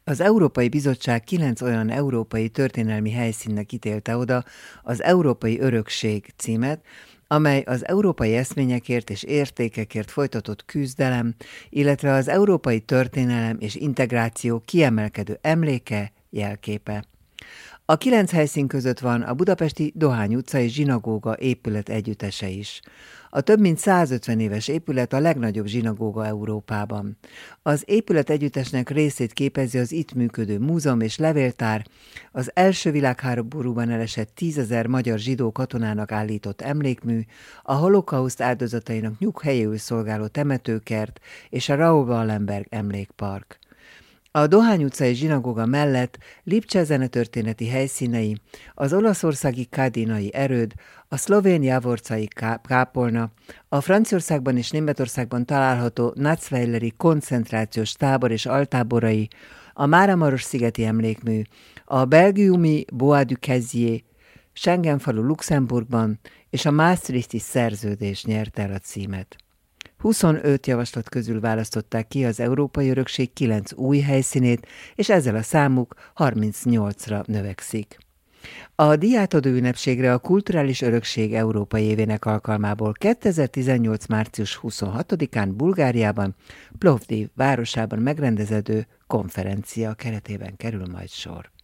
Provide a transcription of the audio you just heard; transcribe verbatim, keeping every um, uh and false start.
Az Európai Bizottság kilenc olyan európai történelmi helyszínnek ítélte oda az Európai Örökség címet, amely az európai eszményekért és értékekért folytatott küzdelem, illetve az európai történelem és integráció kiemelkedő emléke, jelképe. A kilenc helyszín között van a budapesti Dohány utca és zsinagóga épület együttese is. A több mint százötven éves épület a legnagyobb zsinagóga Európában. Az épület együttesnek részét képezi az itt működő múzeum és levéltár, az első világháborúban elesett tízezer magyar zsidó katonának állított emlékmű, a holokauszt áldozatainak nyughelyéül szolgáló temetőkert és a Raoul Wallenberg emlékpark. A Dohány utca és zsinagóga mellett Lipcse zenetörténeti helyszínei, az olaszországi kádinai erőd, a szlovén javorcai kápolna, a Franciaországban és Németországban található Natzweileri koncentrációs tábor és altáborai, a Máramaros-szigeti emlékmű, a belgiumi Bois du Cazier, Schengen falu Luxemburgban és a Maastrichti szerződés nyerte el a címet. huszonöt javaslat közül választották ki az Európai Örökség kilenc új helyszínét, és ezzel a számuk harmincnyolcra növekszik. A díjátadó ünnepségre a Kulturális Örökség Európai évének alkalmából kétezer-tizennyolc. március huszonhatodikán Bulgáriában, Plovdiv városában megrendeződő konferencia keretében kerül majd sor.